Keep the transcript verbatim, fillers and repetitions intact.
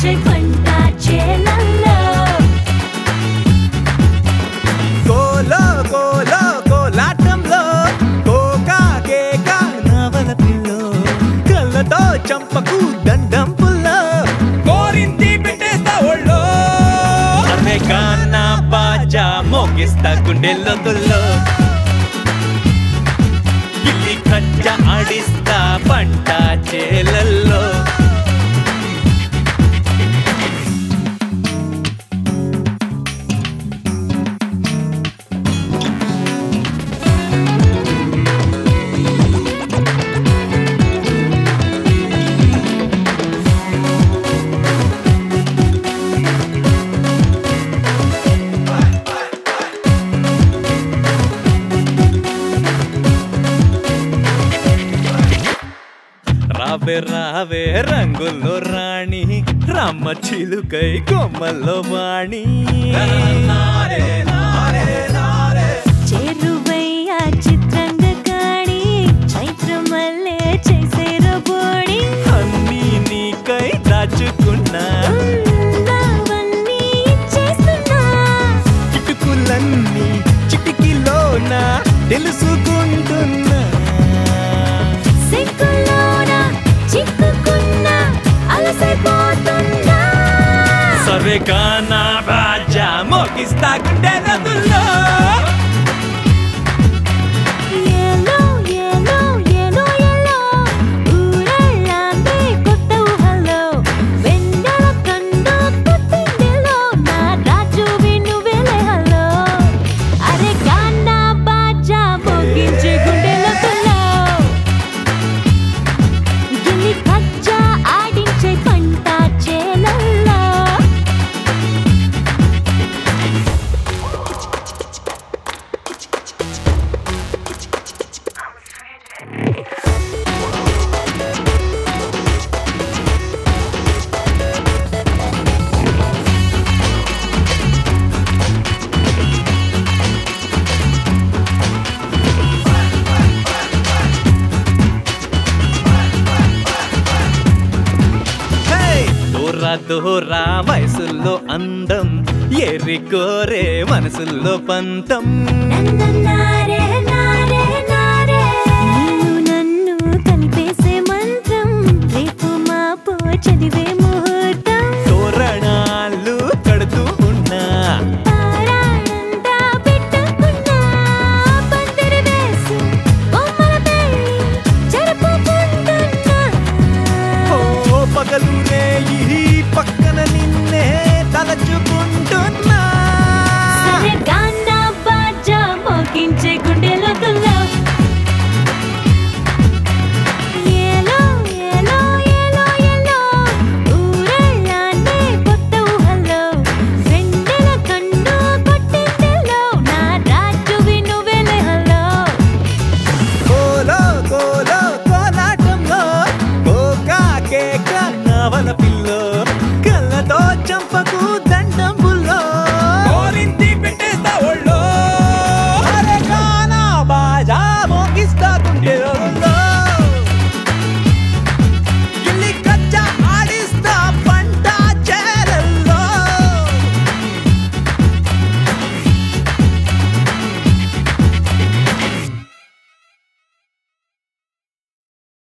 ఆడించే పంట చేలల్లో కోలో కోలో కోలాటంలో కోకా కేకా నవల పిల్లో కళ్ళతో చంపకు దండం పుల్లో కోరింది పెట్టేస్తా ఒళ్ళో అరే గానా బాజా మోగిస్తా గుండెల్లో దుల్లో గిల్లి కజ్జ ఆడిస్తా పంట చేలల్లో రావే రావే రంగుల్లో రాణి రమ్మ చిలుకై కొమ్మల్లో వాణి చేరువయ్యా చిత్రంగా కాణి చైత్రమల్లే చేసేరో బోడి అన్నీ నీకై దాచుకున్నా నావన్నీ ఇచ్చేస్తున్నా చిటుకులన్నీ చిటికిలోన తెలుసుకుంటున్నా సిగ్గులోన చిక్కుకున్నా అలసైపోతున్నా సరే గానా బాజా మోగిస్తా గుండెలదుల్లో ఏలో ఏలో ఏలో ఏలో ఊరళ్ళాందే కొత్త ఊహలో వెన్నెల కండు పుట్టిందిలో నా రాజు వినువెలే హలో అరే గానా బాజా మోగించే గుండెలతో గిల్లి కజ్జా ఆడించే పంట చేలల్లో దూరా దూరా వయసుల్లో అందం ఎర్రి కోరే మనసుల్లో పంతం నారే నారే నారే నిన్ను నన్ను కలిపేసే మంత్రం రేపు మాపో చదివే